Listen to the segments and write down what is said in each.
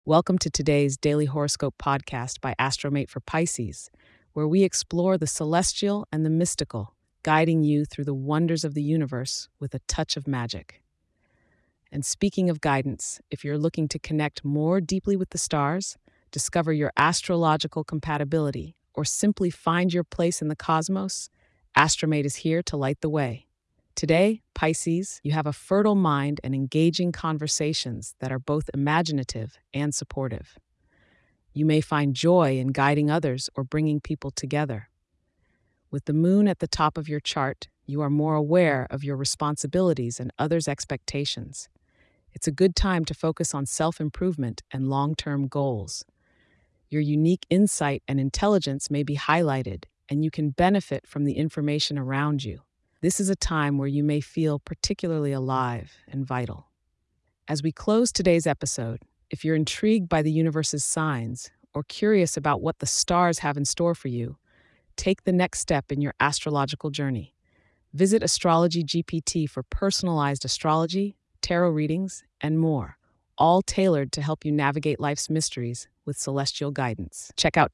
Welcome to today's Daily Horoscope podcast by Astromate for Pisces, where we explore the celestial and the mystical, guiding you through the wonders of the universe with a touch of magic. And speaking of guidance, if you're looking to connect more deeply with the stars, discover your astrological compatibility, or simply find your place in the cosmos, Astromate is here to light the way. Today, Pisces, you have a fertile mind and engaging conversations that are both imaginative and supportive. You may find joy in guiding others or bringing people together. With the moon at the top of your chart, you are more aware of your responsibilities and others' expectations. It's a good time to focus on self-improvement and long-term goals. Your unique insight and intelligence may be highlighted, and you can benefit from the information around you. This is a time where you may feel particularly alive and vital. As we close today's episode, if you're intrigued by the universe's signs or curious about what the stars have in store for you, take the next step in your astrological journey. Visit Astrology GPT for personalized astrology, tarot readings, and more, all tailored to help you navigate life's mysteries with celestial guidance. Check out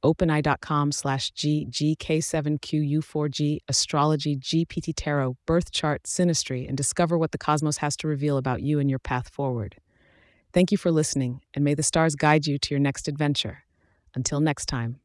chat.openai.com/GGK7QU4G Astrology GPT Tarot Birth Chart Synastry and discover what the cosmos has to reveal about you and your path forward. Thank you for listening, and may the stars guide you to your next adventure. Until next time.